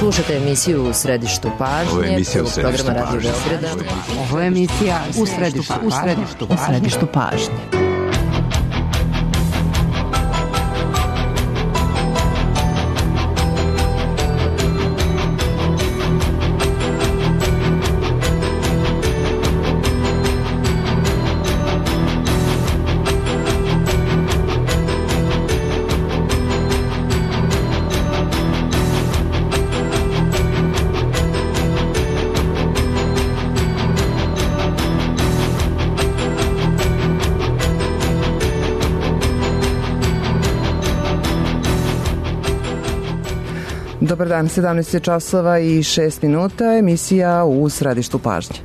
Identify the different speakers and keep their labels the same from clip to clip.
Speaker 1: Slušate emisiju U središtu pažnje, programa Radio Beograda.
Speaker 2: Ovo je emisija U središtu pažnje.
Speaker 3: Dobar dan, 17 časova i 6 minuta, emisija U središtu pažnje.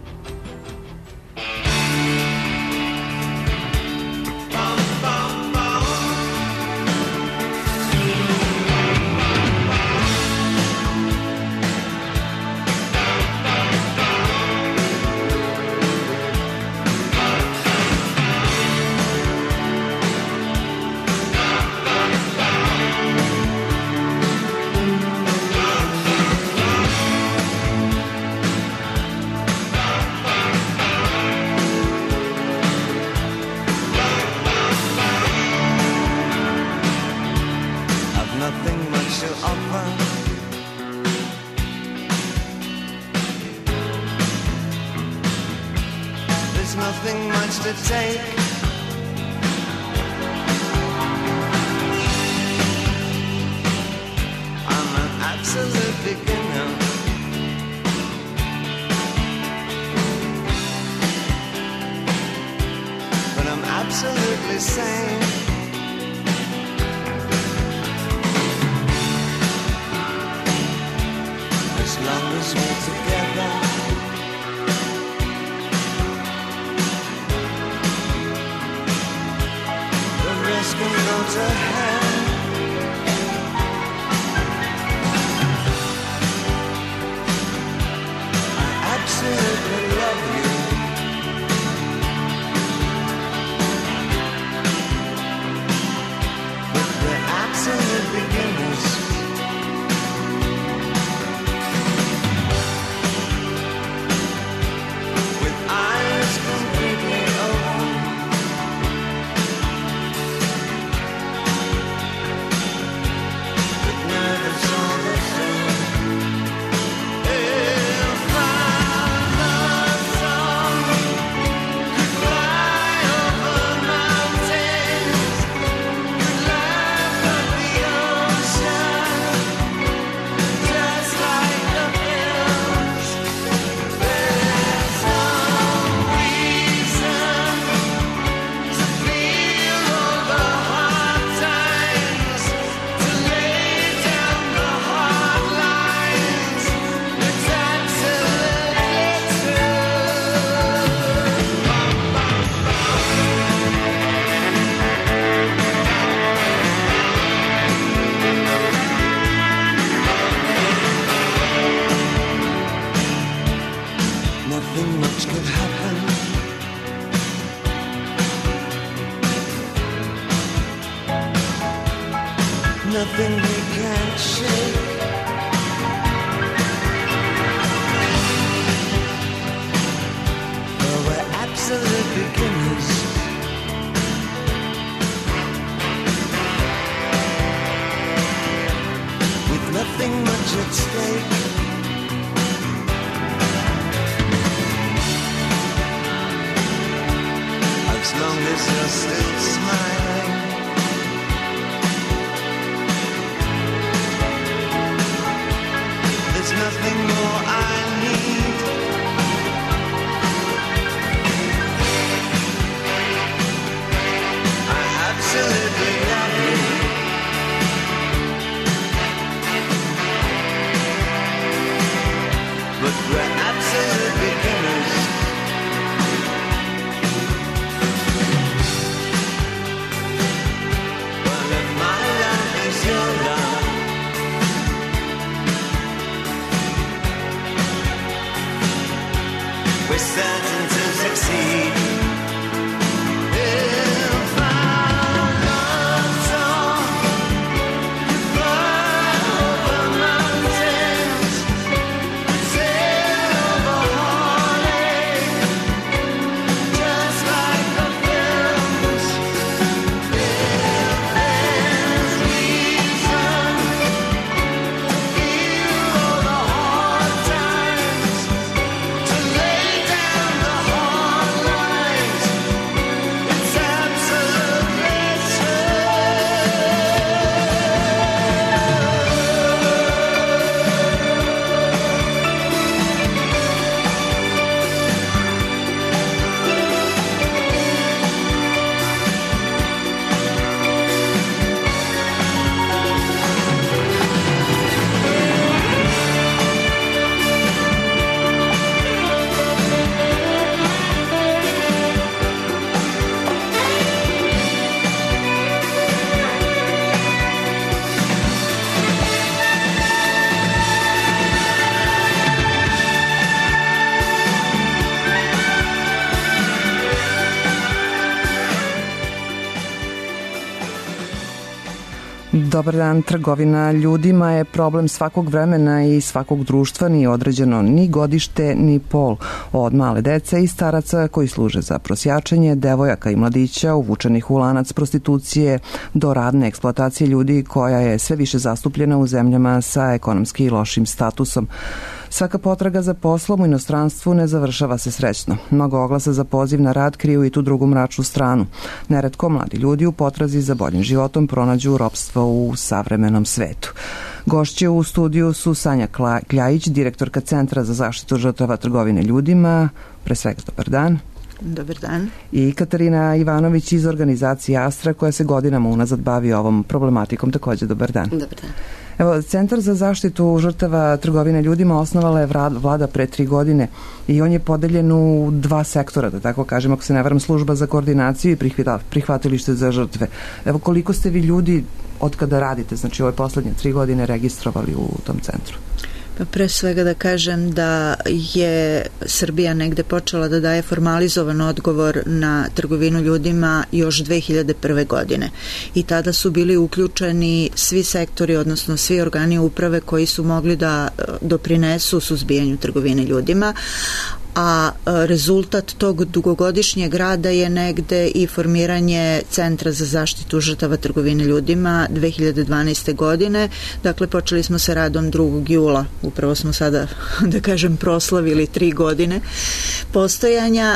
Speaker 3: Dobar dan. Trgovina ljudima je problem svakog vremena i svakog društva, nije određeno ni godište ni pol. Od male dece i staraca koji služe za prosjačenje, devojaka i mladića uvučenih u lanac prostitucije do radne eksploatacije ljudi koja je sve više zastupljena u zemljama sa ekonomski lošim statusom. Svaka potraga za poslom u inostranstvu ne završava se srećno. Mnogo oglasa za poziv na rad kriju i tu drugu mračnu stranu. Neretko mladi ljudi u potrazi za boljim životom pronađu ropstvo u savremenom svetu. Gošće u studiju su Sanja Kljajić, direktorka Centra za zaštitu žrtava trgovine ljudima. Pre svega, dobar dan.
Speaker 4: Dobar dan.
Speaker 3: I Katarina Ivanović iz organizacije Astra koja se godinama unazad bavi ovom problematikom. Takođe, dobar dan.
Speaker 4: Dobar dan.
Speaker 3: Evo, Centar za zaštitu žrtava trgovine ljudima osnovala je vlada pre 3 godine i on je podeljen u 2 sektora, da tako kažem, ako se ne varam, služba za koordinaciju i prihvatilište za žrtve. Evo, koliko ste vi ljudi od kada radite, znači ove poslednje 3 godine registrovali u tom centru?
Speaker 4: Pa pre svega da kažem da je Srbija negde počela da daje formalizovan odgovor na trgovinu ljudima još 2001. godine i tada su bili uključeni svi sektori, odnosno svi organi uprave koji su mogli da doprinesu suzbijanju trgovine ljudima, a rezultat tog dugogodišnjeg rada je negde i formiranje Centra za zaštitu žrtava trgovine ljudima 2012. godine. Dakle, počeli smo sa radom 2. jula. Upravo smo sada, da kažem, proslavili 3 godine postojanja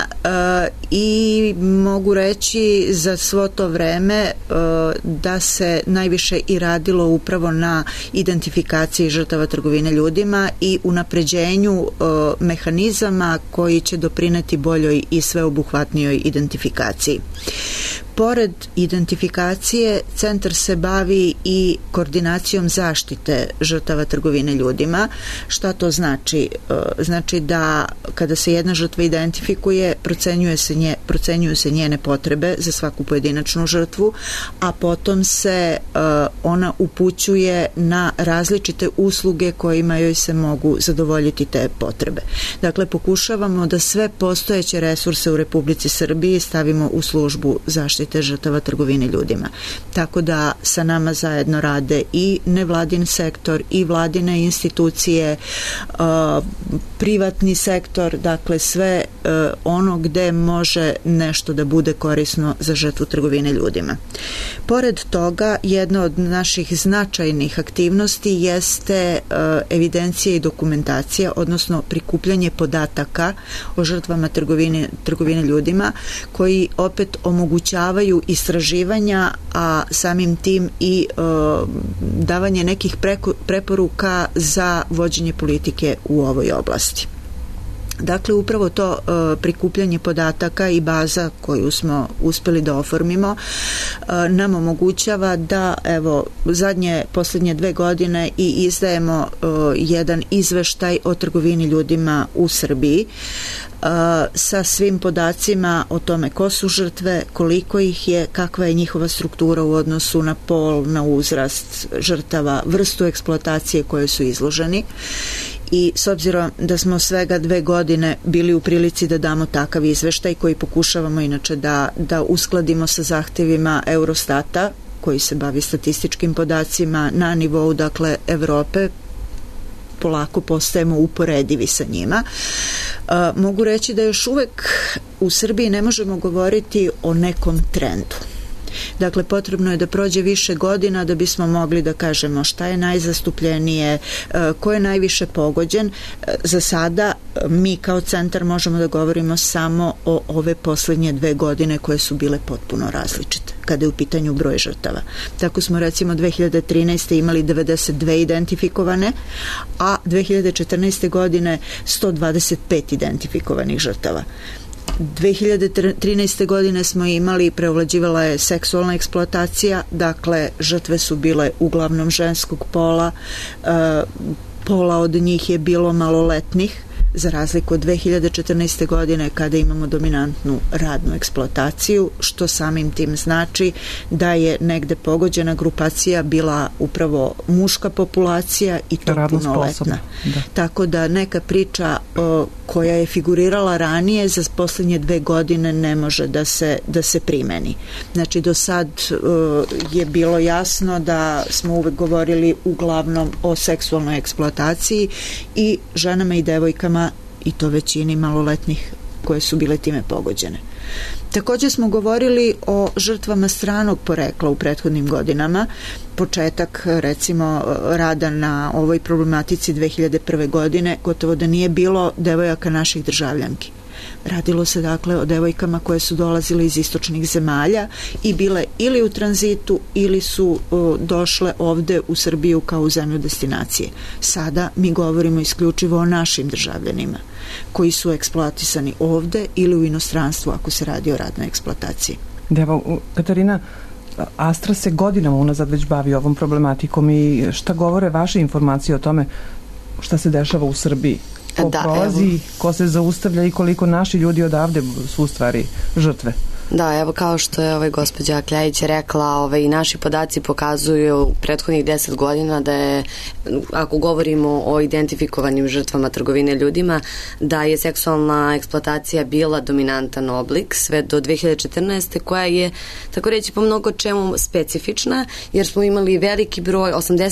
Speaker 4: i mogu reći za svo to vreme da se najviše i radilo upravo na identifikaciji žrtava trgovine ljudima i unapređenju mehanizama koji će doprineti boljoj i sveobuhvatnijoj identifikaciji. Pored identifikacije, centar se bavi i koordinacijom zaštite žrtava trgovine ljudima. Šta to znači? Znači da kada se jedna žrtva identifikuje, procenjuju se njene potrebe za svaku pojedinačnu žrtvu, a potom se ona upućuje na različite usluge kojima joj se mogu zadovoljiti te potrebe. Dakle, pokušavamo da sve postojeće resurse u Republici Srbiji stavimo u službu zaštite žrtava trgovine ljudima. Tako da sa nama zajedno rade i nevladin sektor i vladine institucije, privatni sektor, dakle sve ono gde može nešto da bude korisno za žrtvu trgovine ljudima. Pored toga, jedna od naših značajnih aktivnosti jeste evidencija i dokumentacija, odnosno prikupljanje podataka o žrtvama trgovine ljudima, koji opet omogućavaju istraživanja, a samim tim i davanje nekih preporuka za vođenje politike u ovoj oblasti. Dakle, upravo to prikupljanje podataka i baza koju smo uspeli da oformimo nam omogućava da, evo, poslednje 2 godine i izdajemo jedan izveštaj o trgovini ljudima u Srbiji sa svim podacima o tome ko su žrtve, koliko ih je, kakva je njihova struktura u odnosu na pol, na uzrast žrtava, vrstu eksploatacije koje su izloženi. I s obzirom da smo svega 2 godine bili u prilici da damo takav izveštaj koji pokušavamo inače da uskladimo sa zahtevima Eurostata koji se bavi statističkim podacima na nivou, dakle, Evrope, polako postajemo uporedivi sa njima. Mogu reći da još uvek u Srbiji ne možemo govoriti o nekom trendu. Dakle, potrebno je da prođe više godina da bismo mogli da kažemo šta je najzastupljenije, ko je najviše pogođen. Za sada mi kao centar možemo da govorimo samo o ove poslednje 2 godine koje su bile potpuno različite kada je u pitanju broj žrtava. Tako smo recimo 2013. imali 92 identifikovane, a 2014. godine 125 identifikovanih žrtava. 2013. godine smo imali, preovlađivala je seksualna eksploatacija, dakle žrtve su bile uglavnom ženskog pola, pola od njih je bilo maloletnih, za razliku od 2014. godine kada imamo dominantnu radnu eksploataciju, što samim tim znači da je negde pogođena grupacija bila upravo muška populacija i to punoletna. Tako da neka priča koja je figurirala ranije za poslednje 2 godine ne može da se primeni. Znači, do sad je bilo jasno da smo uvek govorili uglavnom o seksualnoj eksploataciji i ženama i devojkama, i to većini maloletnih koje su bile time pogođene. Takođe smo govorili o žrtvama stranog porekla u prethodnim godinama. Početak, recimo, rada na ovoj problematici 2001. godine gotovo da nije bilo devojaka naših državljanki. Radilo se dakle o devojkama koje su dolazile iz istočnih zemalja i bile ili u tranzitu ili su došle ovde u Srbiju kao u zemlju destinacije. Sada mi govorimo isključivo o našim državljanima koji su eksploatisani ovde ili u inostranstvu ako se radi o radnoj eksploataciji.
Speaker 3: Evo, Katarina, Astra se godinama unazad već bavi ovom problematikom i šta govore vaše informacije o tome šta se dešava u Srbiji? Ko prolazi, ko se zaustavlja i koliko naši ljudi odavde su u stvari žrtve?
Speaker 1: Da, evo kao što je gospođa Kljajić rekla, i naši podaci pokazuju prethodnih 10 godina da je, ako govorimo o identifikovanim žrtvama trgovine ljudima, da je seksualna eksploatacija bila dominantan oblik sve do 2014. koja je, tako reći, po mnogo čemu specifična, jer smo imali veliki broj,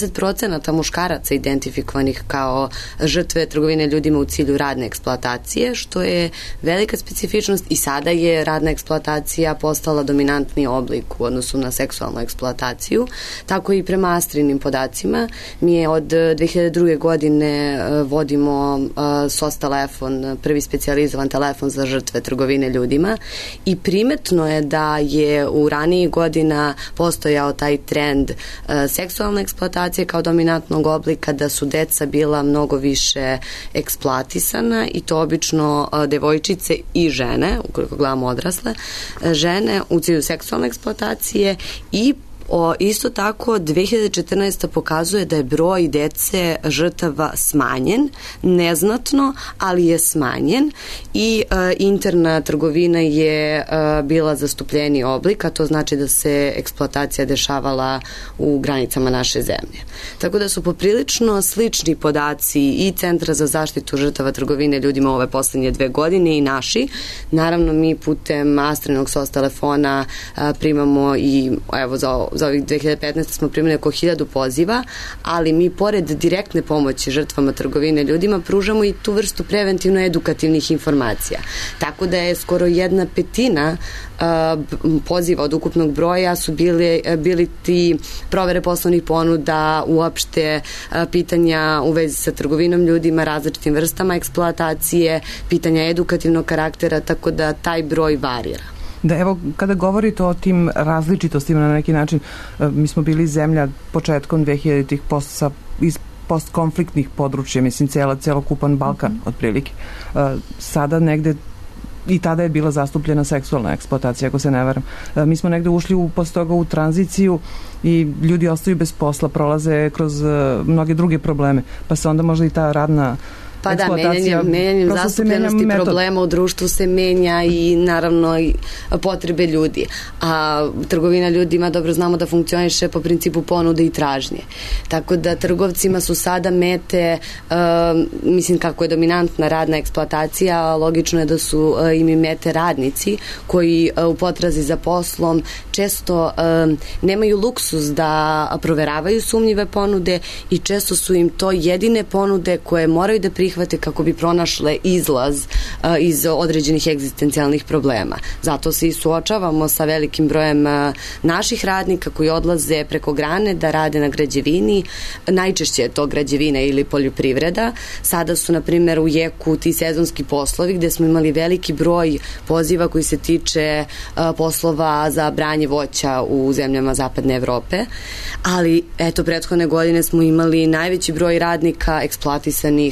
Speaker 1: 80% muškaraca identifikovanih kao žrtve trgovine ljudima u cilju radne eksploatacije, što je velika specifičnost i sada je radna eksploatacija postala dominantni oblik u odnosu na seksualnu eksploataciju. Tako i prema Astrinim podacima. Mi je od 2002. godine vodimo SOS telefon, prvi specijalizovan telefon za žrtve trgovine ljudima i primetno je da je u ranijih godina postojao taj trend seksualne eksploatacije kao dominantnog oblika, da su deca bila mnogo više eksploatisana i to obično devojčice i žene, ukoliko gledamo odrasle, žene u cilju seksualne eksploatacije i isto tako 2014. pokazuje da je broj dece žrtava smanjen, neznatno, ali je smanjen i interna trgovina je bila zastupljeni oblik, a to znači da se eksploatacija dešavala u granicama naše zemlje. Tako da su poprilično slični podaci i Centra za zaštitu žrtava trgovine ljudima ove poslednje 2 godine i naši. Naravno, mi putem Astrinog SOS telefona primamo i evo za ovih 2015. smo primili oko 1000 poziva, ali mi pored direktne pomoći žrtvama trgovine ljudima pružamo i tu vrstu preventivno-edukativnih informacija. Tako da je skoro 1/5 poziva od ukupnog broja su bili ti provere poslovnih ponuda, uopšte pitanja u vezi sa trgovinom ljudima, različitim vrstama eksploatacije, pitanja edukativnog karaktera, tako da taj broj varira.
Speaker 3: Da, evo, kada govorite o tim različitostima na neki način, mi smo bili zemlja početkom 2000-ih iz postkonfliktnih područja, mislim, celokupan Balkan, otprilike. Sada negde i tada je bila zastupljena seksualna eksploatacija, ako se ne varam. Mi smo negde ušli posle toga u tranziciju i ljudi ostaju bez posla, prolaze kroz mnoge druge probleme, pa se onda možda i ta radna
Speaker 1: pa da, menjanjem zastupljenosti problema u društvu se menja i naravno i potrebe ljudi. A trgovina ljudima, dobro znamo da funkcioniše po principu ponude i tražnje. Tako da trgovcima su sada mete, mislim kako je dominantna radna eksploatacija, logično je da su im i mete radnici koji u potrazi za poslom često nemaju luksuz da proveravaju sumnjive ponude i često su im to jedine ponude koje moraju da prihvate kako bi pronašle izlaz iz određenih egzistencijalnih problema. Zato se i suočavamo sa velikim brojem naših radnika koji odlaze preko grane da rade na građevini. Najčešće je to građevina ili poljoprivreda. Sada su, na primjer, u jeku ti sezonski poslovi gde smo imali veliki broj poziva koji se tiče poslova za branje voća u zemljama Zapadne Evrope. Ali, eto, prethodne godine smo imali najveći broj radnika eksploatisanih na građevini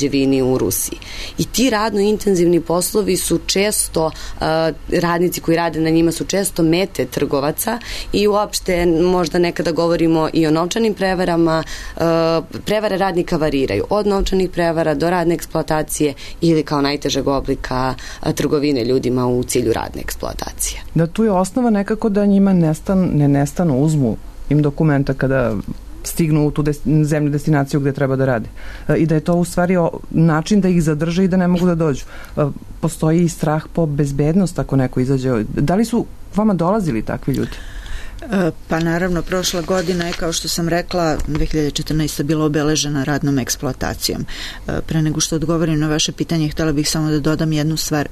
Speaker 1: građevini u Rusiji. I ti radno intenzivni poslovi su često, radnici koji rade na njima su često mete trgovaca i uopšte možda nekada govorimo i o novčanim prevarama. Prevare radnika variraju od novčanih prevara do radne eksploatacije ili kao najtežeg oblika trgovine ljudima u cilju radne eksploatacije.
Speaker 3: Da tu je osnova nekako da njima ne nestanu, uzmu im dokumenta kada stignu u tu zemlju, destinaciju gde treba da rade. I da je to u stvari način da ih zadrže i da ne mogu da dođu. Postoji i strah po bezbednost ako neko izađe. Da li su vama dolazili takvi ljudi?
Speaker 4: Pa naravno, prošla godina je, kao što sam rekla, 2014. bila obeležena radnom eksploatacijom. Pre nego što odgovorim na vaše pitanje, htjela bih samo da dodam jednu stvar.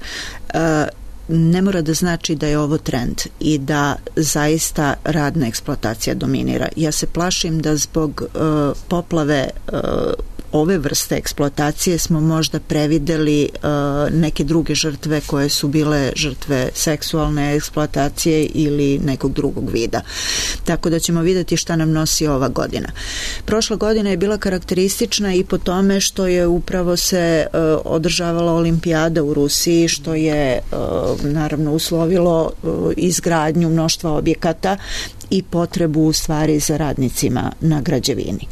Speaker 4: Ne mora da znači da je ovo trend i da zaista radna eksploatacija dominira. Ja se plašim da zbog poplave ove vrste eksploatacije smo možda prevideli neke druge žrtve koje su bile žrtve seksualne eksploatacije ili nekog drugog vida. Tako da ćemo vidjeti šta nam nosi ova godina. Prošla godina je bila karakteristična i po tome što je upravo se održavala olimpijada u Rusiji, što je naravno uslovilo izgradnju mnoštva objekata i potrebu u stvari za radnicima na građevini.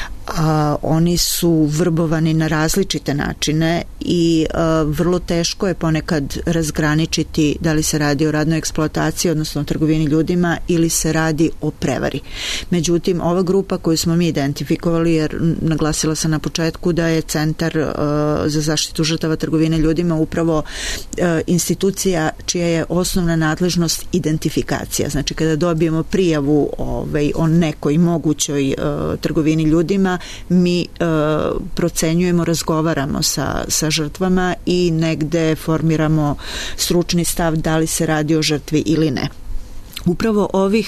Speaker 4: Oni su vrbovani na različite načine i vrlo teško je ponekad razgraničiti da li se radi o radnoj eksploataciji, odnosno o trgovini ljudima, ili se radi o prevari. Međutim, ova grupa koju smo mi identifikovali, jer naglasila sam na početku da je Centar za zaštitu žrtava trgovine ljudima upravo institucija čija je osnovna nadležnost identifikacija. Znači, kada dobijemo prijavu o nekoj mogućoj trgovini ljudima, mi procenjujemo, razgovaramo sa žrtvama i negde formiramo stručni stav da li se radi o žrtvi ili ne. Upravo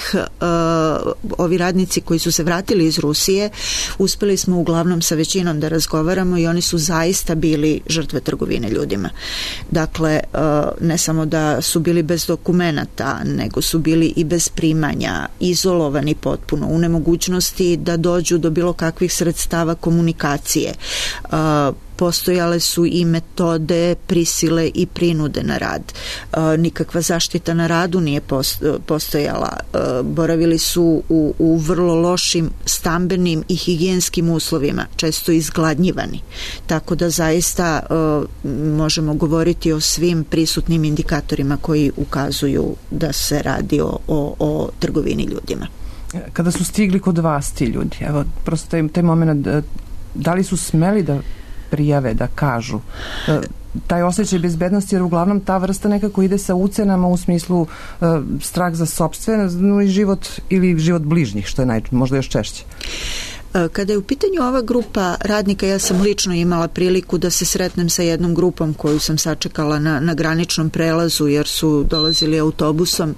Speaker 4: ovi radnici koji su se vratili iz Rusije, uspeli smo uglavnom sa većinom da razgovaramo i oni su zaista bili žrtve trgovine ljudima. Dakle, ne samo da su bili bez dokumenata, nego su bili i bez primanja, izolovani potpuno, u nemogućnosti da dođu do bilo kakvih sredstava komunikacije. Postojale su i metode prisile i prinude na rad. Nikakva zaštita na radu nije postojala. Boravili su u vrlo lošim stambenim i higijenskim uslovima, često izgladnjivani. Tako da zaista možemo govoriti o svim prisutnim indikatorima koji ukazuju da se radi o trgovini ljudima.
Speaker 3: Kada su stigli kod vas ti ljudi, evo, prosto taj moment, da li su smeli da prijave, da kažu taj osjećaj bezbednosti, jer uglavnom ta vrsta nekako ide sa ucenama u smislu strah za sopstveni život ili život bližnjih, što je možda još češće.
Speaker 4: Kada je u pitanju ova grupa radnika, ja sam lično imala priliku da se sretnem sa jednom grupom koju sam sačekala na graničnom prelazu jer su dolazili autobusom.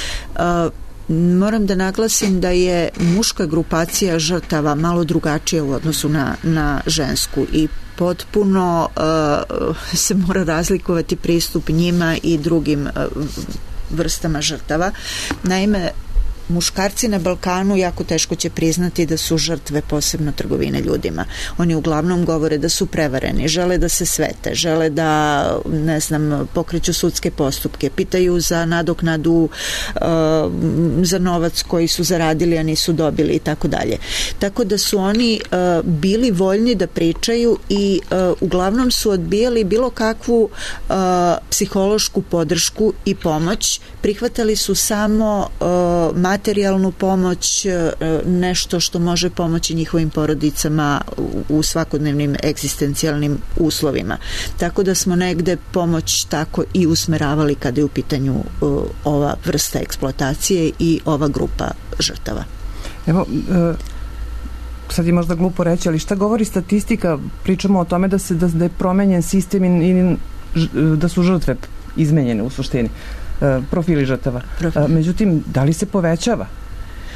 Speaker 4: Moram da naglasim da je muška grupacija žrtava malo drugačija u odnosu na žensku i potpuno se mora razlikovati pristup njima i drugim vrstama žrtava. Naime, muškarci na Balkanu jako teško će priznati da su žrtve posebno trgovine ljudima. Oni uglavnom govore da su prevareni, žele da se svete, žele da, ne znam, pokreću sudske postupke, pitaju za nadoknadu za novac koji su zaradili, a nisu dobili i tako dalje. Tako da su oni bili voljni da pričaju i uglavnom su odbijali bilo kakvu psihološku podršku i pomoć. Prihvatali su samo materijalnu pomoć, nešto što može pomoći njihovim porodicama u svakodnevnim egzistencijalnim uslovima. Tako da smo negde pomoć tako i usmeravali kada je u pitanju ova vrsta eksploatacije i ova grupa žrtava.
Speaker 3: Evo, sad je možda glupo reći, ali šta govori statistika? Pričamo o tome da je promenjen sistem i da su žrtve izmenjene u suštini. Profili žrtava. Međutim, da li se povećava?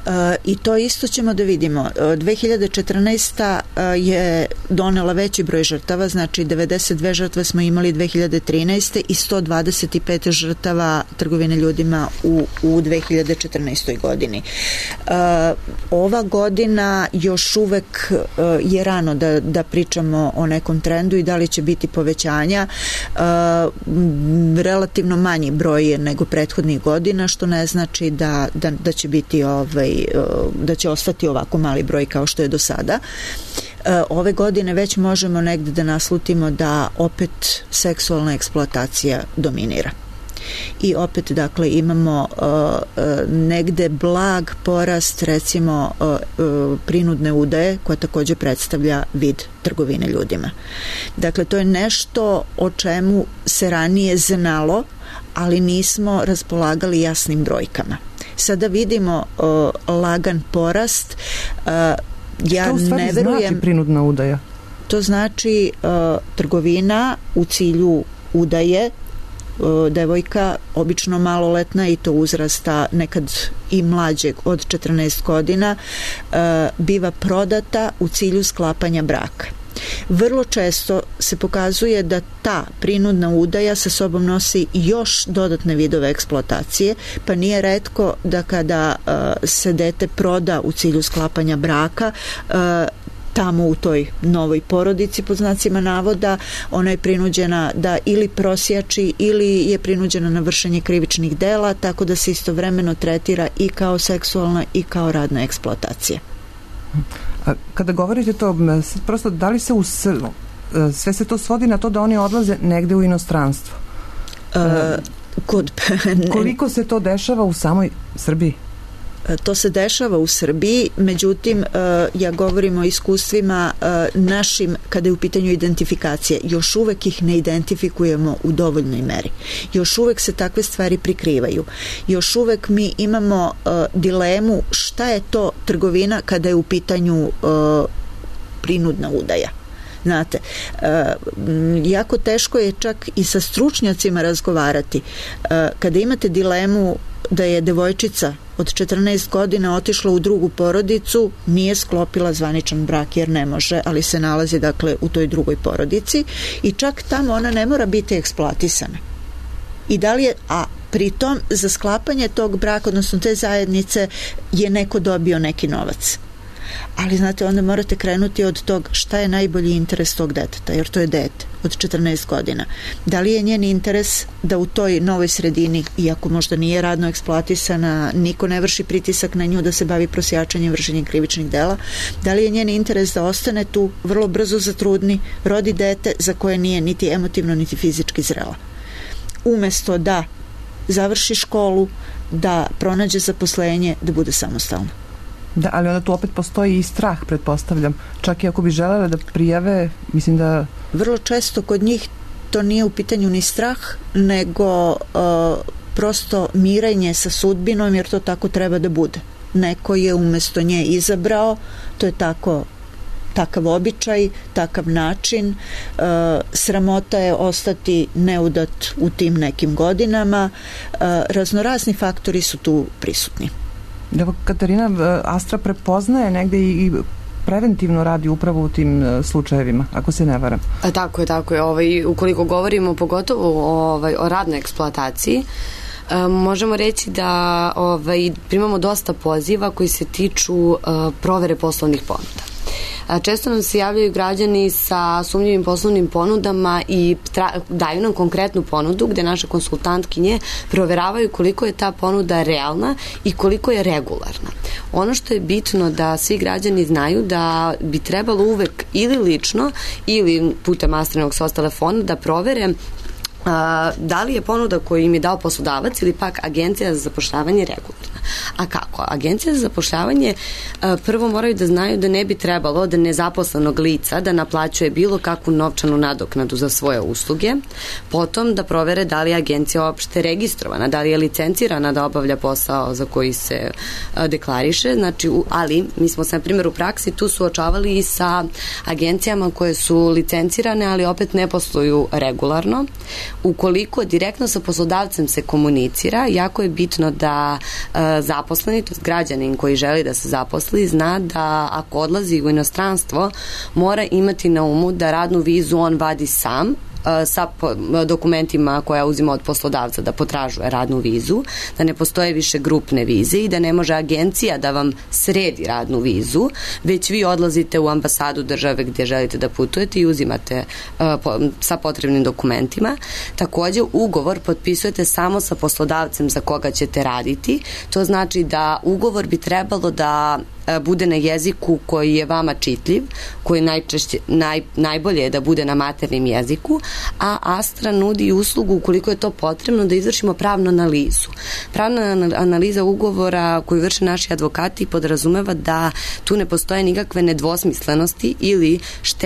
Speaker 4: I to isto ćemo da vidimo. 2014. je donela veći broj žrtava, znači 92 žrtve smo imali 2013. i 125 žrtava trgovine ljudima u 2014. godini. Ova godina još uvek je rano da pričamo o nekom trendu i da li će biti povećanja. Relativno manji broj je nego prethodnih godina, što ne znači da će biti da će ostati ovako mali broj kao što je do sada. Ove godine već možemo negde da naslutimo da opet seksualna eksploatacija dominira. I opet, dakle, imamo negde blag porast, recimo prinudne udaje, koja takođe predstavlja vid trgovine ljudima. Dakle, to je nešto o čemu se ranije znalo, ali nismo raspolagali jasnim brojkama. Sada vidimo lagan porast. Ja
Speaker 3: to u stvari
Speaker 4: ne verujem,
Speaker 3: znači prinudna udaja?
Speaker 4: To znači trgovina u cilju udaje. Devojka, obično maloletna i to uzrasta nekad i mlađeg od 14 godina, biva prodata u cilju sklapanja braka. Vrlo često se pokazuje da ta prinudna udaja sa sobom nosi još dodatne vidove eksploatacije, pa nije retko da kada se dete proda u cilju sklapanja braka, tamo u toj novoj porodici, pod znacima navoda, ona je prinuđena da ili prosjači ili je prinuđena na vršenje krivičnih dela, tako da se istovremeno tretira i kao seksualna i kao radna eksploatacija.
Speaker 3: A kada govorite to, prosto da li se sve se to svodi na to da oni odlaze negde u inostranstvo? Koliko se to dešava u samoj Srbiji?
Speaker 4: To se dešava u Srbiji, međutim, ja govorim o iskustvima našim kada je u pitanju identifikacije. Još uvek ih ne identifikujemo u dovoljnoj meri. Još uvek se takve stvari prikrivaju. Još uvek mi imamo dilemu šta je to trgovina kada je u pitanju prinudna udaja. Znate, jako teško je čak i sa stručnjacima razgovarati. Kada imate dilemu da je devojčica od 14 godina otišla u drugu porodicu, nije sklopila zvaničan brak jer ne može, ali se nalazi, dakle, u toj drugoj porodici i čak tamo ona ne mora biti eksploatisana. I da li je, a pritom za sklapanje tog braka, odnosno te zajednice, je neko dobio neki novac. Ali, znate, onda morate krenuti od tog šta je najbolji interes tog deteta, jer to je dete od 14 godina. Da li je njen interes da u toj novoj sredini, iako možda nije radno eksploatisana, niko ne vrši pritisak na nju da se bavi prosjačanjem, vršenjem krivičnih dela, da li je njen interes da ostane tu, vrlo brzo zatrudni, rodi dete za koje nije niti emotivno, niti fizički zrela. Umesto da završi školu, da pronađe zaposlenje, da bude samostalna.
Speaker 3: Da, ali onda tu opet postoji i strah, pretpostavljam. Čak i ako bi želela da prijave, mislim da...
Speaker 4: Vrlo često kod njih to nije u pitanju ni strah, nego prosto mirenje sa sudbinom, jer to tako treba da bude. Neko je umesto nje izabrao, to je takav običaj, takav način. Sramota je ostati neudat u tim nekim godinama. Raznorazni faktori su tu prisutni.
Speaker 3: Evo, Katarina, Astra prepoznaje negde i preventivno radi upravo u tim slučajevima, ako se ne varam.
Speaker 1: Tako je. Ukoliko govorimo pogotovo o radnoj eksploataciji, možemo reći da primamo dosta poziva koji se tiču provere poslovnih ponuda. Često nam se javljaju građani sa sumnjivim poslovnim ponudama i daju nam konkretnu ponudu gde naše konsultantkinje proveravaju koliko je ta ponuda realna i koliko je regularna. Ono što je bitno da svi građani znaju da bi trebalo uvek ili lično ili putem Astrinog SOS telefona da provere da li je ponuda koju im je dao poslodavac ili pak agencija za zapošljavanje regularna. A kako? Agencija za zapošljavanje prvo moraju da znaju da ne bi trebalo da nezaposlenog lica da naplaćuje bilo kakvu novčanu nadoknadu za svoje usluge, potom da provere da li je agencija uopšte registrovana, da li je licencirana da obavlja posao za koji se deklariše, znači, ali mi smo se na primjer u praksi tu suočavali i sa agencijama koje su licencirane, ali opet ne posluju regularno. Ukoliko direktno sa poslodavcem se komunicira, jako je bitno da zaposleni, to je građanin koji želi da se zaposli, zna da ako odlazi u inostranstvo mora imati na umu da radnu vizu on vadi sam sa dokumentima koja uzima od poslodavca da potražuje radnu vizu, da ne postoje više grupne vize i da ne može agencija da vam sredi radnu vizu, već vi odlazite u ambasadu države gdje želite da putujete i uzimate sa potrebnim dokumentima. Također, ugovor potpisujete samo sa poslodavcem za koga ćete raditi. To znači da ugovor bi trebalo da bude na jeziku koji je vama čitljiv, koji najbolje je da bude na maternjem jeziku, a Astra nudi uslugu ukoliko je to potrebno da izvršimo pravnu analizu. Pravna analiza ugovora koju vrše naši advokati podrazumeva da tu ne postoje nikakve nedvosmislenosti ili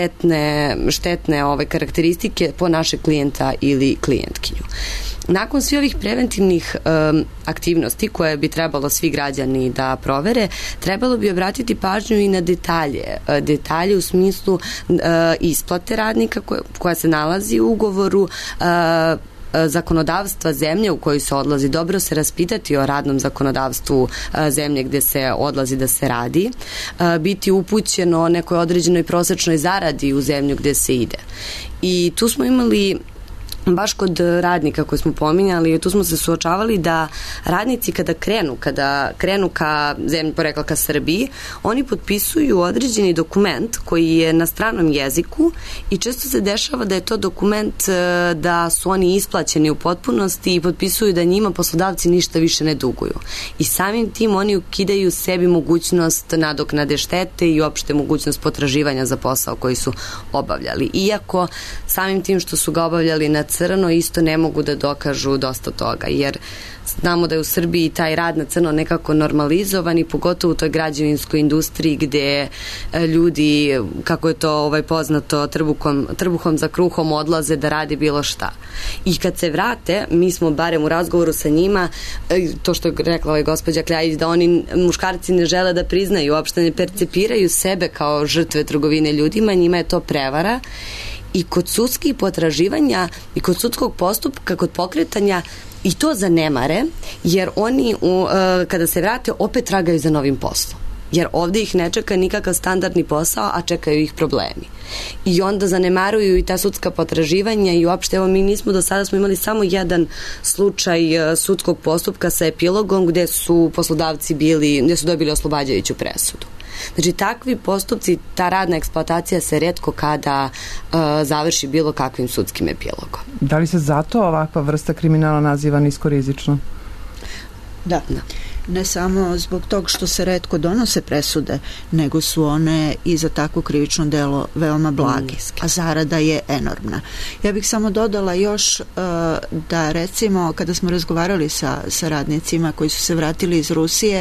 Speaker 1: štetne karakteristike po našeg klijenta ili klijentkinju. Nakon svih ovih preventivnih aktivnosti koje bi trebalo svi građani da provere, trebalo bi obratiti pažnju i na detalje u smislu isplate radnika koja se nalazi u ugovoru, zakonodavstva zemlje u kojoj se odlazi, dobro se raspitati o radnom zakonodavstvu zemlje gdje se odlazi da se radi, biti upućeno o nekoj određenoj prosečnoj zaradi u zemlju gdje se ide. I tu smo imali baš kod radnika koje smo pominjali, tu smo se suočavali da radnici kada krenu ka zemlji porekla ka Srbiji, oni potpisuju određeni dokument koji je na stranom jeziku i često se dešava da je to dokument da su oni isplaćeni u potpunosti i potpisuju da njima poslodavci ništa više ne duguju. I samim tim oni ukidaju sebi mogućnost nadoknade štete i uopšte mogućnost potraživanja za posao koji su obavljali. Iako samim tim što su ga obavljali na crno isto ne mogu da dokažu dosta toga, jer znamo da je u Srbiji taj rad na crno nekako normalizovan i pogotovo u toj građevinskoj industriji gdje ljudi, kako je to poznato, trbuhom za kruhom odlaze da radi bilo šta. I kad se vrate, mi smo barem u razgovoru sa njima, to što je rekla gospođa Kljajić, da oni muškarci ne žele da priznaju, uopšte ne percepiraju sebe kao žrtve trgovine ljudima, njima je to prevara. I kod sudskih potraživanja i kod sudskog postupka, kod pokretanja i to zanemare, jer oni kada se vrate opet tragaju za novim poslom. Jer ovdje ih ne čeka nikakav standardni posao, a čekaju ih problemi. I onda zanemaruju i ta sudska potraživanja i uopšte, evo mi nismo do sada smo imali samo jedan slučaj sudskog postupka sa epilogom gdje su poslodavci gdje su dobili oslobađajuću presudu. Znači, takvi postupci, ta radna eksploatacija se retko kada završi bilo kakvim sudskim epilogom.
Speaker 3: Da li se zato ovakva vrsta kriminala naziva niskorizično?
Speaker 4: Da. Ne samo zbog toga što se retko donose presude, nego su one i za takvo krivično delo veoma blage, a zarada je enormna. Ja bih samo dodala još da recimo kada smo razgovarali sa radnicima koji su se vratili iz Rusije,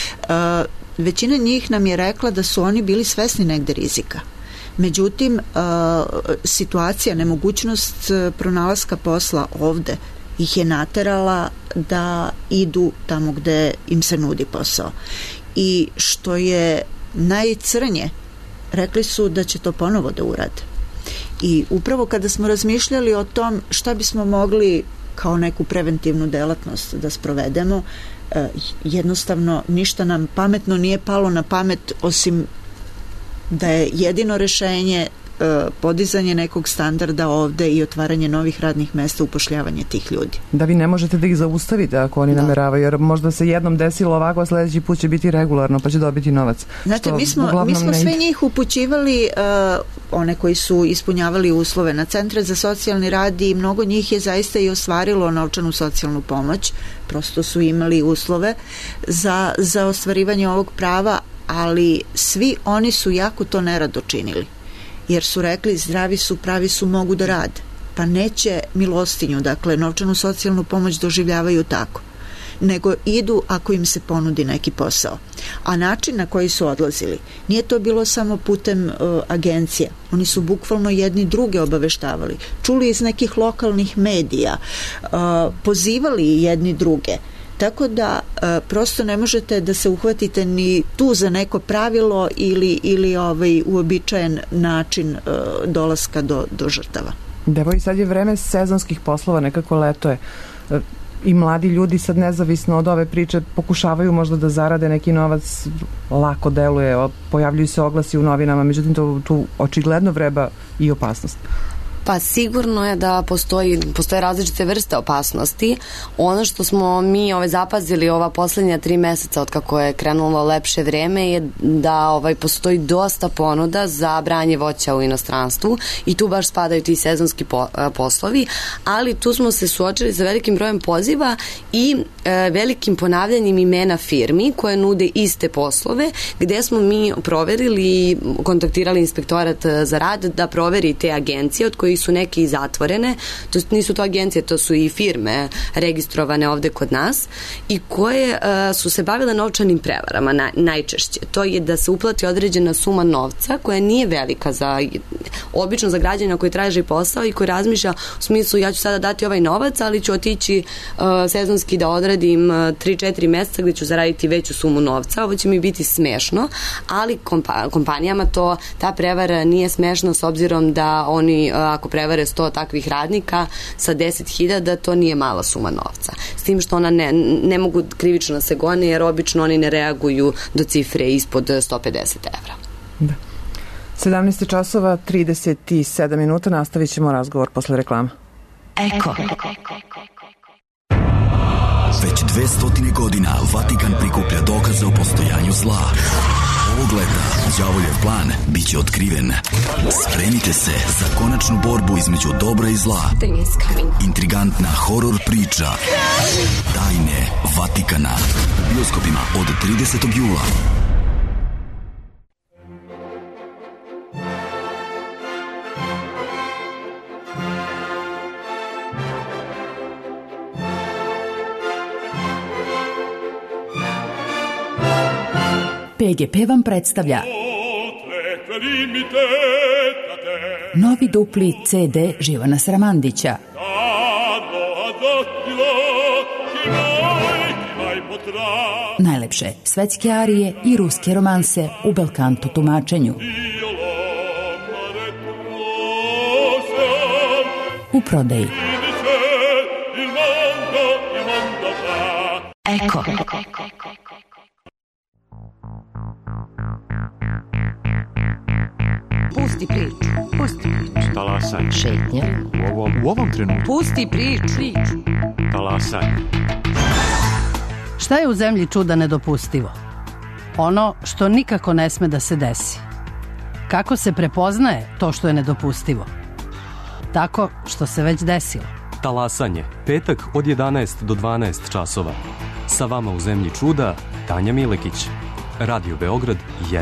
Speaker 4: većina njih nam je rekla da su oni bili svesni negde rizika. Međutim, situacija, nemogućnost pronalaska posla ovde ih je naterala da idu tamo gde im se nudi posao. I što je najcrnje, rekli su da će to ponovo da urade. I upravo kada smo razmišljali o tom šta bismo mogli kao neku preventivnu delatnost da sprovedemo, jednostavno ništa nam pametno nije palo na pamet osim da je jedino rešenje podizanje nekog standarda ovde i otvaranje novih radnih mesta, upošljavanje tih ljudi. Da vi ne možete da ih zaustavite ako oni nameravaju, jer možda se jednom desilo ovako, a sledeći put će biti regularno pa će dobiti novac. Znate, mi smo sve njih upućivali, one koji su ispunjavali uslove na centre za socijalni rad i mnogo njih je zaista i ostvarilo novčanu socijalnu pomoć, prosto su imali uslove za ostvarivanje ovog prava, ali svi oni su jako to nerado činili. Jer su rekli zdravi su, pravi su, mogu da rade. Pa neće milostinju, dakle novčanu socijalnu pomoć doživljavaju tako, nego idu ako im se ponudi neki posao. A način na koji su odlazili, nije to bilo samo putem agencija. Oni su bukvalno jedni druge obaveštavali. Čuli iz nekih lokalnih medija, pozivali jedni druge. Tako da prosto ne možete da se uhvatite ni tu za neko pravilo ili uobičajen način dolaska do žrtava.
Speaker 3: Devo, i sad je vreme sezonskih poslova, nekako leto je. i mladi ljudi sad nezavisno od ove priče pokušavaju možda da zarade neki novac, lako deluje, pojavljuju se oglasi u novinama, međutim tu očigledno vreba i opasnost.
Speaker 1: Pa sigurno je da postoje različite vrste opasnosti. Ono što smo mi zapazili ova poslednja 3 meseca od kako je krenulo lepše vreme je da postoji dosta ponuda za branje voća u inostranstvu i tu baš spadaju ti sezonski poslovi, ali tu smo se suočili sa velikim brojem poziva i velikim ponavljanjem imena firmi koje nude iste poslove, gde smo mi proverili i kontaktirali inspektorat za rad da proveri te agencije od kojih su neke i zatvorene, to nisu to agencije, to su i firme registrovane ovde kod nas i koje su se bavile novčanim prevarama najčešće. To je da se uplati određena suma novca koja nije velika obično za građana koji traže posao i koji razmišlja u smislu ja ću sada dati ovaj novac, ali ću otići sezonski da odradim 3-4 meseca gde ću zaraditi veću sumu novca. Ovo će mi biti smešno, ali kompanijama ta prevara nije smešna s obzirom da oni ako prevare 100 takvih radnika sa 10.000, to nije mala suma novca. S tim što ona ne mogu krivično se gone, jer obično oni ne reaguju do cifre ispod 150 evra.
Speaker 3: Da. 17 časova, 37 minuta, nastavit ćemo razgovor posle reklama.
Speaker 2: Eko.
Speaker 5: Već 200 godina Vatikan prikuplja dokaze o postojanju zla. Ovog leta đavoljev plan biće otkriven. Spremite se za konačnu borbu između dobra i zla. Intrigantna horor priča Tajne Vatikana u bioskopima od 30. jula.
Speaker 2: PGP vam predstavlja novi dupli CD Živana Sramandića. Najlepše svetske arije i ruske romanse u belkanto tumačenju. U prodaji. Eko.
Speaker 6: Pusti priču. Talasanje.
Speaker 2: Šetnja.
Speaker 6: U ovom trenutku.
Speaker 2: Pusti priču.
Speaker 6: Talasanje.
Speaker 7: Šta je u zemlji čuda nedopustivo? Ono što nikako ne sme da se desi. Kako se prepoznaje to što je nedopustivo? Tako što se već desilo.
Speaker 8: Talasanje, petak od 11 do 12 časova. Sa vama u zemlji čuda, Tanja Milekić. Radio Beograd 1.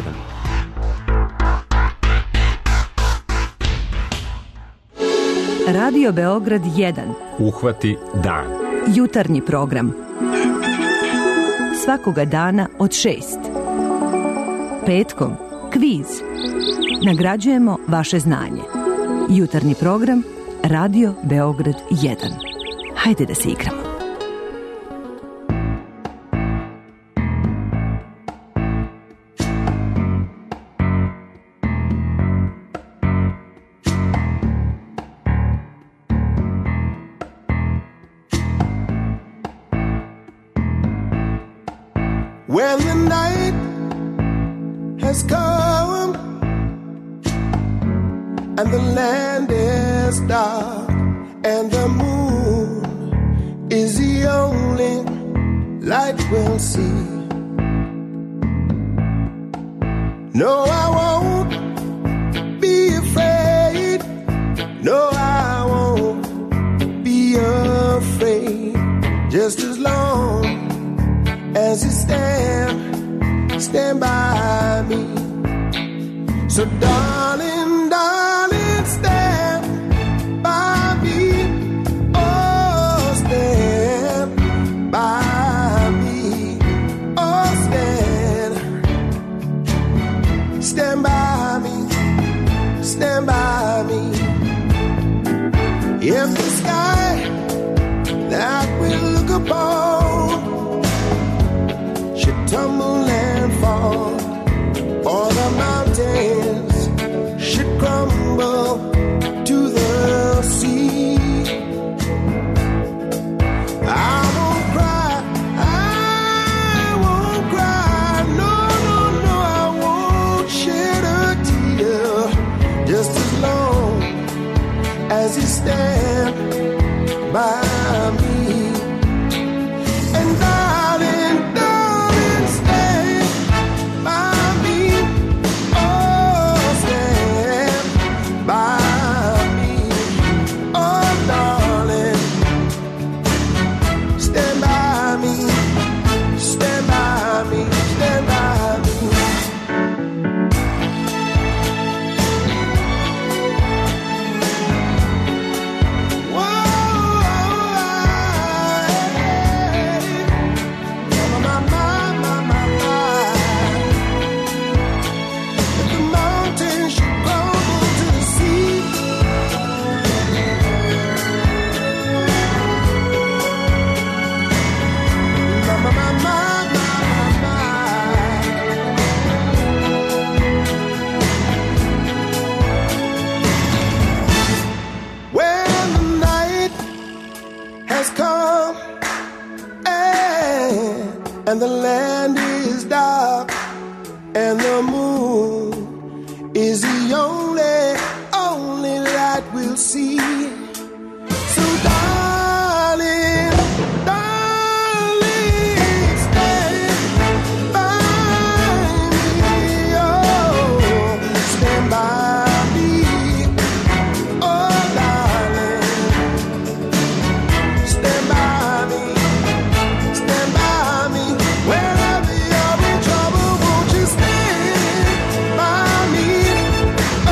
Speaker 9: Radio Beograd 1.
Speaker 10: Uhvati dan.
Speaker 9: Jutarnji program. Svakoga dana od 6. Petkom kviz. Nagrađujemo vaše znanje. Jutarnji program Radio Beograd 1. Hajde da se igramo.
Speaker 11: When the night has come and the land is dark and the moon is the only light we'll see. No, I won't be afraid. No, I won't be afraid. Just as long as you stand by me. So darling, darling, stand by me. Oh, stand by me. Oh, stand by me. Stand by me. If the sky that we look upon should tumble and fall, or the mountains should crumble to the sea, I'll stand by me. And darling, darling, stand by me. Oh, stand by me. Oh, darling, stand by me. Stand by me. Stand by me. And the land is dark, and the moon is the only light we'll see. So darling, darling, stand by me, oh, stand by me, oh, darling, stand by me. Wherever you're in trouble, won't you stand by me? Oh,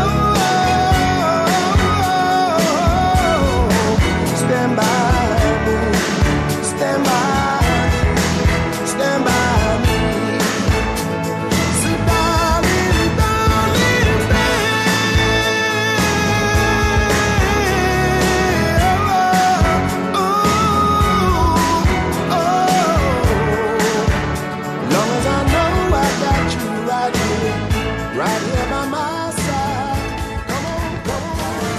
Speaker 11: stand by me, stand by me, stand by me. So darling, darling, right here by my side. Come on, come on,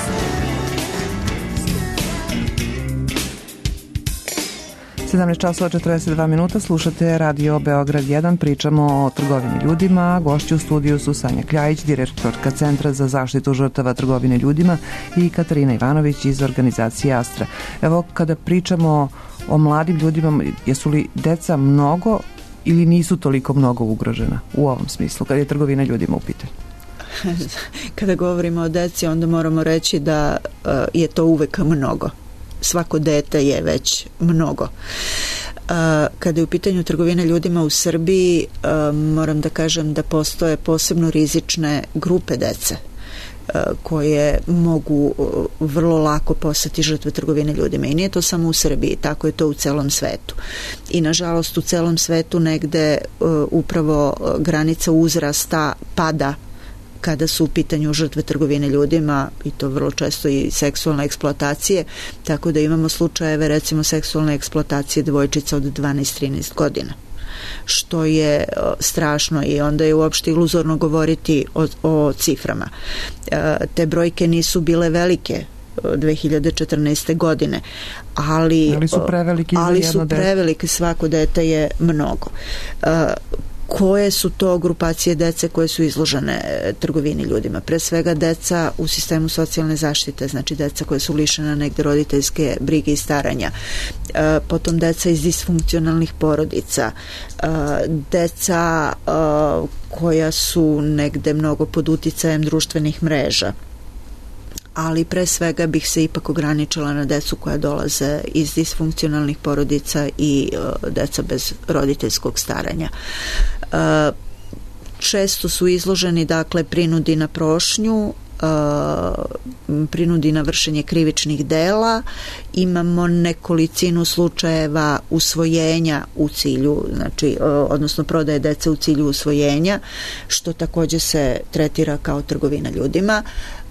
Speaker 3: stay. 17 časova 42 minuta, slušate Radio Beograd 1, pričamo o trgovini ljudima. Gošći u studiju su Sanja Kljajić, direktorka Centra za zaštitu žrtava trgovine ljudima, i Katarina Ivanović iz organizacije Astra. Evo, kada pričamo o mladim ljudima, jesu li deca mnogo ili nisu toliko mnogo ugrožena u ovom smislu, kada je trgovina ljudima u pitanju?
Speaker 4: Kada govorimo o deci, onda moramo reći da je to uvek mnogo. Svako dete je već mnogo. Kada je u pitanju trgovine ljudima u Srbiji, moram da kažem da postoje posebno rizične grupe dece koje mogu vrlo lako postati žrtve trgovine ljudima. I nije to samo u Srbiji, tako je to u celom svetu. I nažalost u celom svetu negde upravo granica uzrasta pada kada su u pitanju žrtve trgovine ljudima, i to vrlo često i seksualne eksploatacije, tako da imamo slučajeve recimo seksualne eksploatacije devojčica od 12-13 godina, što je strašno i onda je uopšte iluzorno govoriti o ciframa. Te brojke nisu bile velike 2014. godine, ali su prevelike, svako dete je mnogo. Koje su to grupacije dece koje su izložene trgovini ljudima? Pre svega deca u sistemu socijalne zaštite, znači deca koja su lišena negde roditeljske brige i staranja, potom deca iz disfunkcionalnih porodica, deca koja su negde mnogo pod uticajem društvenih mreža, ali pre svega bih se ipak ograničila na decu koja dolaze iz disfunkcionalnih porodica i deca bez roditeljskog staranja. Često su izloženi, dakle, prinudi na prošnju, prinudi na vršenje krivičnih dela. Imamo nekolicinu slučajeva usvojenja u cilju, znači, odnosno prodaje dece u cilju usvojenja, što takođe se tretira kao trgovina ljudima.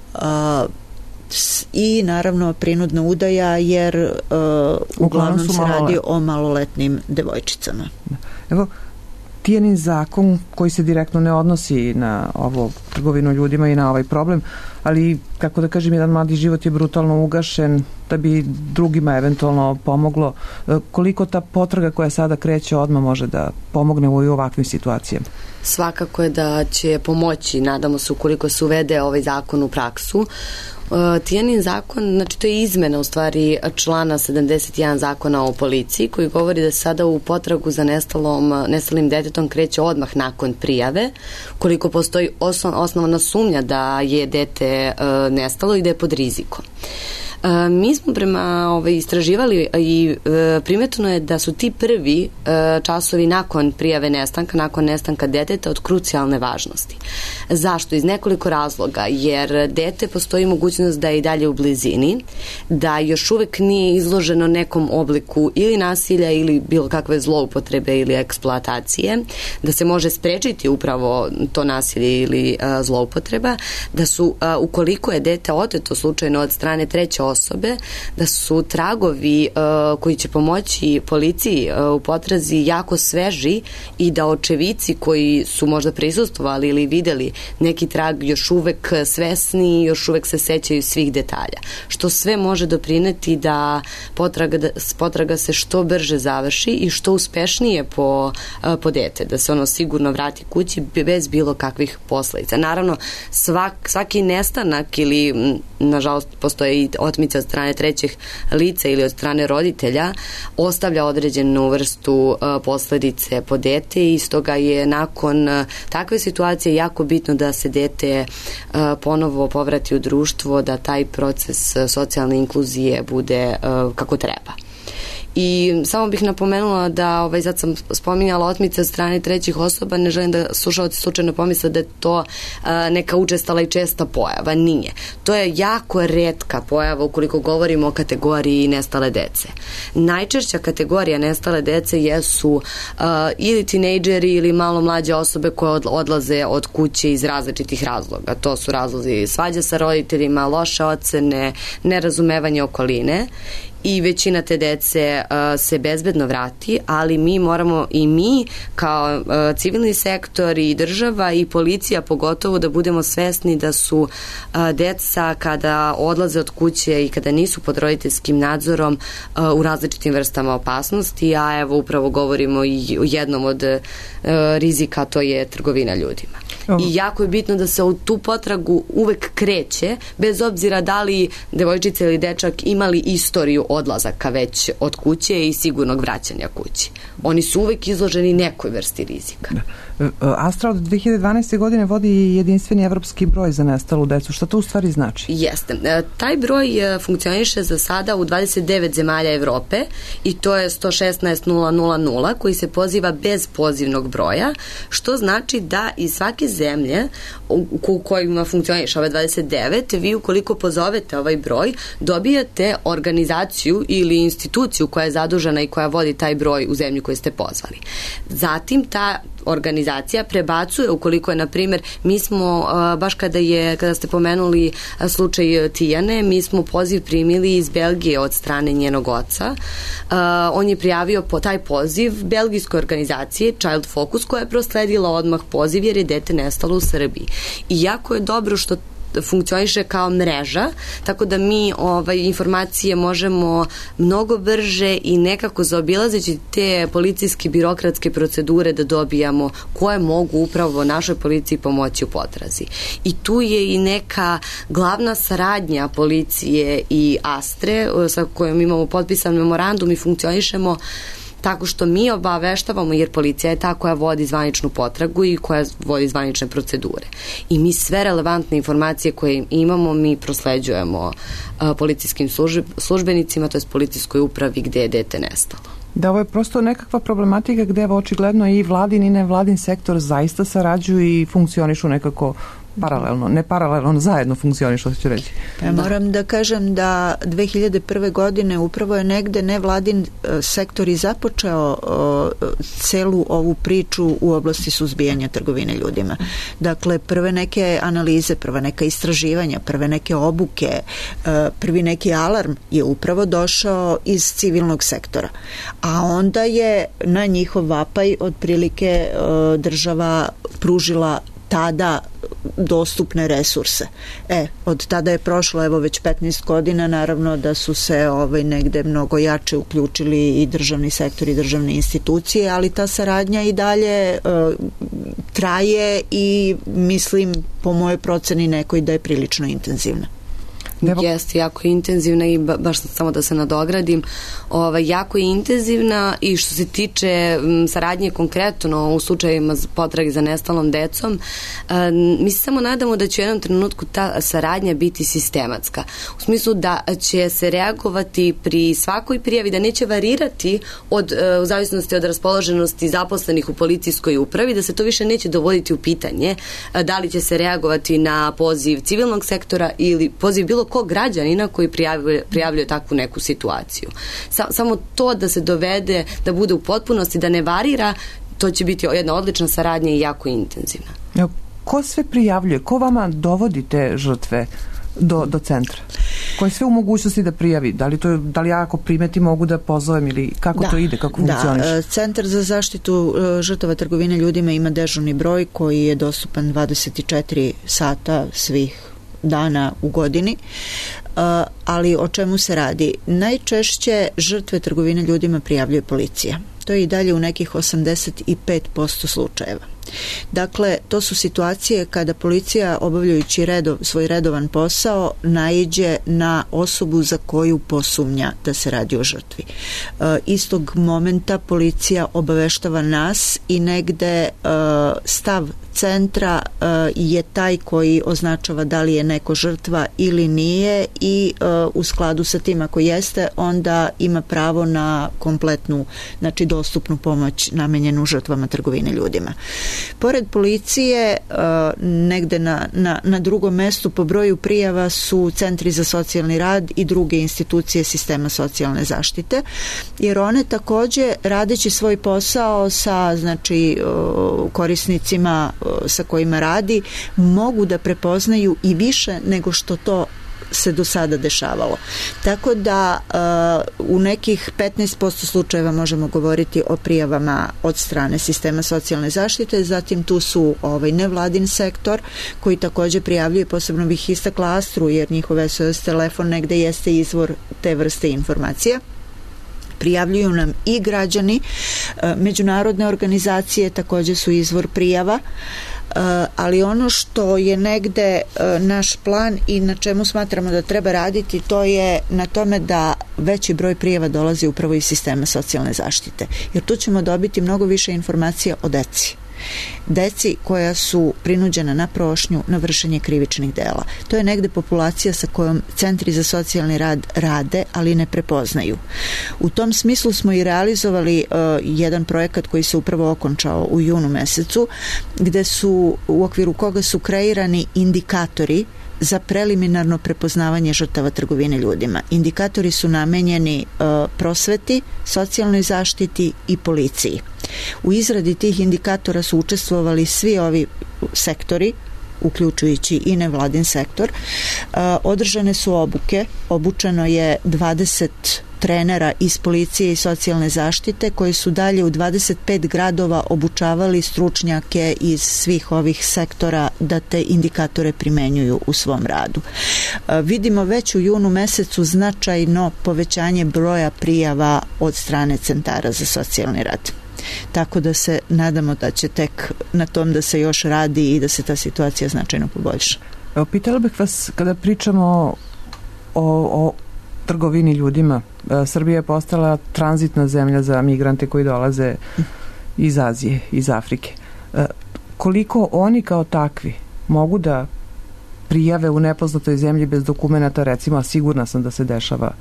Speaker 4: I naravno prinudna udaja, jer uglavnom se radi o maloletnim devojčicama.
Speaker 3: Evo, Tijanin zakon koji se direktno ne odnosi na ovo trgovinu ljudima i na ovaj problem, ali, kako da kažem, jedan mladi život je brutalno ugašen da bi drugima eventualno pomoglo. Koliko ta potraga koja sada kreće odmah može da pomogne u ovakvim situacijama?
Speaker 1: Svakako je da će pomoći, nadamo se, ukoliko se uvede ovaj zakon u praksu. Tijanin zakon, znači to je izmena u stvari člana 71 zakona o policiji koji govori da sada u potragu za nestalim detetom kreće odmah nakon prijave, koliko postoji osnovna sumnja da je dete nestalo i da je pod rizikom. Mi smo istraživali i primetno je da su ti prvi časovi nakon prijave nestanka, nakon nestanka deteta od krucijalne važnosti. Zašto? Iz nekoliko razloga, jer dete postoji mogućnost da je i dalje u blizini, da još uvek nije izloženo nekom obliku ili nasilja ili bilo kakve zloupotrebe ili eksploatacije, da se može sprečiti upravo to nasilje ili zloupotreba, da su, ukoliko je dete oteto slučajno od strane treće osobe, da su tragovi koji će pomoći policiji u potrazi jako sveži i da očevici koji su možda prisustvovali ili videli neki trag još uvek svesni, još uvek se sećaju svih detalja. Što sve može doprineti da potraga se što brže završi i što uspešnije po dete, da se ono sigurno vrati kući bez bilo kakvih posledica. Naravno, svaki nestanak ili, nažalost, postoje i otmice od strane trećih lica ili od strane roditelja, ostavlja određenu vrstu posledice po dete i stoga je nakon takve situacije jako bitno da se dete ponovo povrati u društvo, da taj proces socijalne inkluzije bude kako treba. I samo bih napomenula da, sad sam spominjala otmice od strane trećih osoba, ne želim da slušalci slučajno pomisle da je to neka učestala i česta pojava. Nije. To je jako retka pojava ukoliko govorimo o kategoriji nestale dece. Najčešća kategorija nestale dece jesu ili tinejdžeri ili malo mlađe osobe koje odlaze od kuće iz različitih razloga. To su razlozi svađa sa roditeljima, loše ocene, nerazumevanje okoline. I većina te dece se bezbedno vrati, ali mi moramo i mi kao civilni sektor i država i policija pogotovo da budemo svesni da su deca kada odlaze od kuće i kada nisu pod roditeljskim nadzorom u različitim vrstama opasnosti, a evo upravo govorimo i o jednom od rizika, to je trgovina ljudima. I jako je bitno da se u tu potragu uvek kreće, bez obzira da li devojčica ili dečak imali istoriju odlazaka već od kuće i sigurnog vraćanja kući. Oni su uvek izloženi nekoj vrsti rizika.
Speaker 3: Astra od 2012. godine vodi jedinstveni evropski broj za nestalu decu. Šta to u stvari znači?
Speaker 1: Jeste. Taj broj funkcioniše za sada u 29 zemalja Evrope i to je 116.000 koji se poziva bez pozivnog broja, što znači da iz svake zemlje u kojima funkcioniše ove 29, vi ukoliko pozovete ovaj broj, dobijate organizaciju ili instituciju koja je zadužena i koja vodi taj broj u zemlju koju ste pozvali. Zatim ta organizacija prebacuje, ukoliko je, na primjer, mi smo, baš kada ste pomenuli slučaj Tijane, mi smo poziv primili iz Belgije od strane njenog oca. On je prijavio po taj poziv belgijskoj organizaciji Child Focus, koja je prosledila odmah poziv jer je dete nestalo u Srbiji. I jako je dobro što funkcioniše kao mreža, tako da mi informacije možemo mnogo brže i nekako zaobilazeći te policijske birokratske procedure da dobijamo koje mogu upravo našoj policiji pomoći u potrazi. I tu je i neka glavna saradnja policije i Astre sa kojom imamo potpisan memorandum i funkcionišemo tako što mi obaveštavamo, jer policija je ta koja vodi zvaničnu potragu i koja vodi zvanične procedure. I mi sve relevantne informacije koje imamo, mi prosleđujemo policijskim službenicima, to je policijskoj upravi gde je dete nestalo.
Speaker 3: Da, ovo je prosto nekakva problematika gde očigledno i vladin i nevladin sektor zaista sarađuju i funkcionišu nekako paralelno, ne paralelno, zajedno funkcionišu, što ću reći.
Speaker 4: Moram da kažem da 2001. godine upravo je negde nevladin sektor i započeo celu ovu priču u oblasti suzbijanja trgovine ljudima. Dakle, prve neke analize, prva neka istraživanja, prve neke obuke, prvi neki alarm je upravo došao iz civilnog sektora. A onda je na njihov vapaj otprilike država pružila tada dostupne resurse. Od tada je prošlo evo već 15 godina, naravno da su se negde mnogo jače uključili i državni sektor i državne institucije, ali ta saradnja i dalje traje i mislim po mojoj proceni nekoj da je prilično intenzivna.
Speaker 1: Jeste, jako je intenzivna i baš samo da se nadogradim, jako je intenzivna i što se tiče saradnje konkretno u slučajevima potrage za nestalom decom, mi se samo nadamo da će u jednom trenutku ta saradnja biti sistematska. U smislu da će se reagovati pri svakoj prijavi, da neće varirati u zavisnosti od raspoloženosti zaposlenih u policijskoj upravi, da se to više neće dovoditi u pitanje da li će se reagovati na poziv civilnog sektora ili poziv bilo kog građanina koji prijavljuje takvu neku situaciju. Samo to da se dovede, da bude u potpunosti, da ne varira, to će biti jedna odlična saradnja i jako intenzivna.
Speaker 3: Ko sve prijavljuje? Ko vama dovodi te žrtve do centra? Ko je sve u mogućnosti da prijavi? Da li ja ako primetim mogu da pozovem ili kako to ide, kako funkcioniše?
Speaker 4: Centar za zaštitu žrtava trgovine ljudima ima dežurni broj koji je dostupan 24 sata svih dana u godini, ali o čemu se radi? Najčešće žrtve trgovine ljudima prijavljuje policija. To je i dalje u nekih 85% slučajeva. Dakle, to su situacije kada policija, obavljajući svoj redovan posao, naiđe na osobu za koju posumnja da se radi o žrtvi. Istog momenta policija obaveštava nas i negde stav centra je taj koji označava da li je neko žrtva ili nije i u skladu sa tim ako jeste, onda ima pravo na kompletnu, znači dostupnu pomoć namenjenu žrtvama trgovine ljudima. Pored policije, negde na drugom mestu po broju prijava su centri za socijalni rad i druge institucije sistema socijalne zaštite, jer one takođe, radeći svoj posao sa korisnicima sa kojima radi, mogu da prepoznaju i više nego što to se do sada dešavalo. Tako da u nekih 15% slučajeva možemo govoriti o prijavama od strane sistema socijalne zaštite, zatim tu su nevladin sektor koji takođe prijavljuje, posebno bih istakla Astru jer njihov SOS telefon negde jeste izvor te vrste informacija. Prijavljuju nam i građani, međunarodne organizacije takođe su izvor prijava, ali ono što je negde naš plan i na čemu smatramo da treba raditi, to je na tome da veći broj prijava dolazi upravo iz sistema socijalne zaštite, jer tu ćemo dobiti mnogo više informacija o deci koja su prinuđena na prošnju, na vršenje krivičnih dela. To je negde populacija sa kojom centri za socijalni rad rade, ali ne prepoznaju. U tom smislu smo i realizovali jedan projekat koji se upravo okončao u junu mesecu, gde su u okviru koga su kreirani indikatori za preliminarno prepoznavanje žrtava trgovine ljudima. Indikatori su namenjeni prosveti, socijalnoj zaštiti i policiji. U izradi tih indikatora su učestvovali svi ovi sektori, uključujući i nevladin sektor. Održane su obuke, obučeno je 20 trenera iz policije i socijalne zaštite koji su dalje u 25 gradova obučavali stručnjake iz svih ovih sektora da te indikatore primenjuju u svom radu. Vidimo već u junu mesecu značajno povećanje broja prijava od strane centara za socijalni rad. Tako da se nadamo da će tek na tom da se još radi i da se ta situacija značajno poboljša.
Speaker 3: Pitala bih vas, kada pričamo o trgovini ljudima, Srbija je postala tranzitna zemlja za migrante koji dolaze iz Azije, iz Afrike. Koliko oni kao takvi mogu da prijave u nepoznatoj zemlji bez dokumenata, recimo, a sigurna sam da se dešava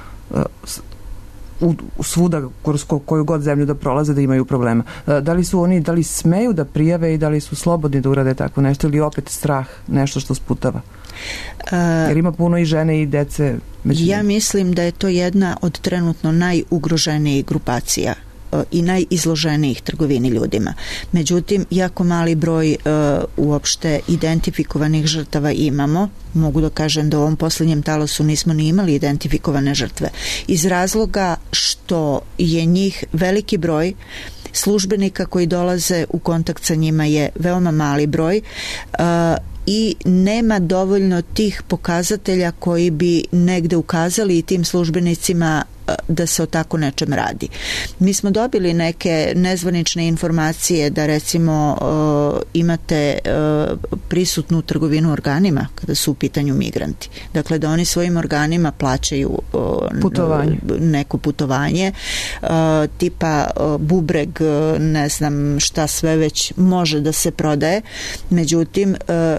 Speaker 3: svuda kroz koju god zemlju da prolaze da imaju problema. Da li su oni, da li smeju da prijave i da li su slobodni da urade tako nešto ili opet strah nešto što sputava? Jer ima puno i žene i dece.
Speaker 4: Ja mislim da je to jedna od trenutno najugroženijih grupacija i najizloženijih trgovini ljudima. Međutim, jako mali broj uopšte identifikovanih žrtava imamo. Mogu da kažem da u ovom poslednjem talasu nismo ni imali identifikovane žrtve. Iz razloga što je njih veliki broj, službenika koji dolaze u kontakt sa njima je veoma mali broj i nema dovoljno tih pokazatelja koji bi negde ukazali i tim službenicima da se o tako nečem radi. Mi smo dobili neke nezvanične informacije da recimo imate prisutnu trgovinu organima kada su u pitanju migranti. Dakle, da oni svojim organima plaćaju neko putovanje, tipa bubreg, ne znam šta sve već može da se prodaje. Međutim,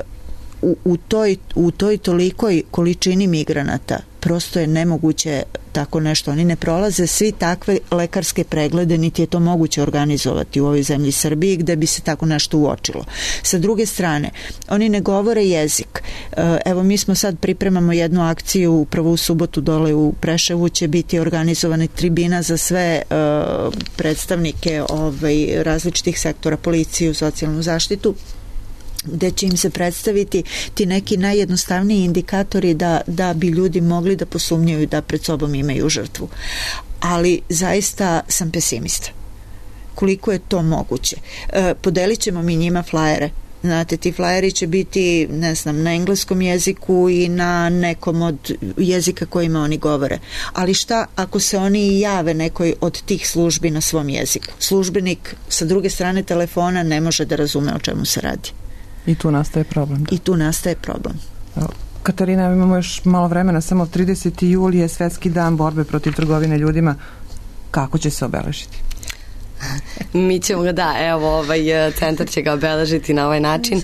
Speaker 4: u toj tolikoj količini migranata prosto je nemoguće tako nešto. Oni ne prolaze svi takve lekarske preglede, niti je to moguće organizovati u ovoj zemlji Srbiji gde bi se tako nešto uočilo. Sa druge strane, oni ne govore jezik. Evo, mi smo sad pripremamo jednu akciju, upravo u subotu dole u Preševu će biti organizovana tribina za sve predstavnike različitih sektora, policiju, socijalnu zaštitu, gde će im se predstaviti ti neki najjednostavniji indikatori da bi ljudi mogli da posumnjaju da pred sobom imaju žrtvu. Ali zaista sam pesimista. Koliko je to moguće? Podelit ćemo mi njima flajere. Znate, ti flajeri će biti, ne znam, na engleskom jeziku i na nekom od jezika kojima oni govore. Ali šta ako se oni jave nekoj od tih službi na svom jeziku? Službenik sa druge strane telefona ne može da razume o čemu se radi.
Speaker 3: I tu nastaje problem.
Speaker 4: I tu nastaje problem.
Speaker 3: Katarina, imamo još malo vremena, samo 30. jul je Svetski dan borbe protiv trgovine ljudima. Kako će se obeležiti?
Speaker 1: Mi ćemo ga, centar će ga obeležiti na ovaj način.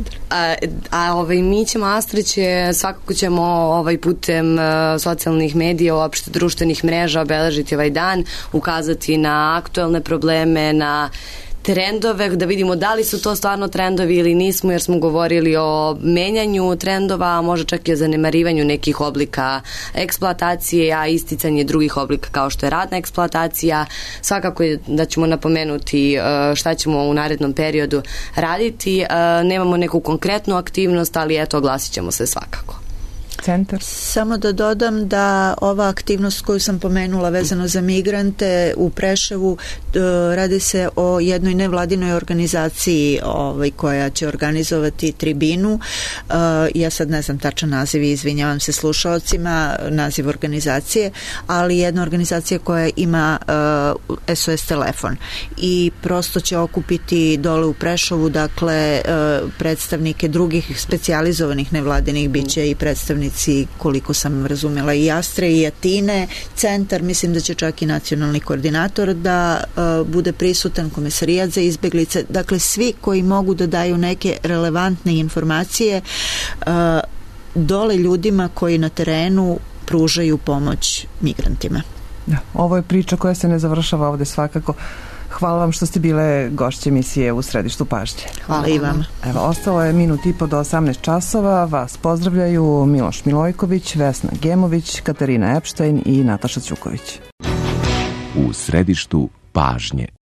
Speaker 1: Mi ćemo, Astra će, svakako ćemo putem socijalnih medija, uopšte društvenih mreža obeležiti ovaj dan, ukazati na aktuelne probleme, na trendove, da vidimo da li su to stvarno trendovi ili nismo, jer smo govorili o menjanju trendova, a može čak i o zanemarivanju nekih oblika eksploatacije, a isticanje drugih oblika kao što je radna eksploatacija. Svakako je da ćemo napomenuti šta ćemo u narednom periodu raditi. Nemamo neku konkretnu aktivnost, ali eto, oglasit ćemo se svakako.
Speaker 3: Centar.
Speaker 4: Samo da dodam da ova aktivnost koju sam pomenula vezano za migrante u Preševu, radi se o jednoj nevladinoj organizaciji koja će organizovati tribinu. Ja sad ne znam tačan naziv i izvinjavam se slušaocima, naziv organizacije, ali jedna organizacija koja ima SOS telefon i prosto će okupiti dole u Preševu, dakle, predstavnike drugih specijalizovanih nevladinih, biće i predstavnici, koliko sam razumela, i Astre i Atine, centar, mislim da će čak i nacionalni koordinator da bude prisutan, Komesarijat za izbeglice, dakle svi koji mogu da daju neke relevantne informacije dole ljudima koji na terenu pružaju pomoć migrantima.
Speaker 3: Da, ovo je priča koja se ne završava ovde svakako. Hvala vam što ste bile gošće emisije U središtu pažnje.
Speaker 4: Hvala i vama.
Speaker 3: Evo, ostalo je minut i po do 18 časova. Vas pozdravljaju Miloš Milojković, Vesna Gemović, Katarina Epštajn i Nataša Ćuković.
Speaker 10: U središtu pažnje.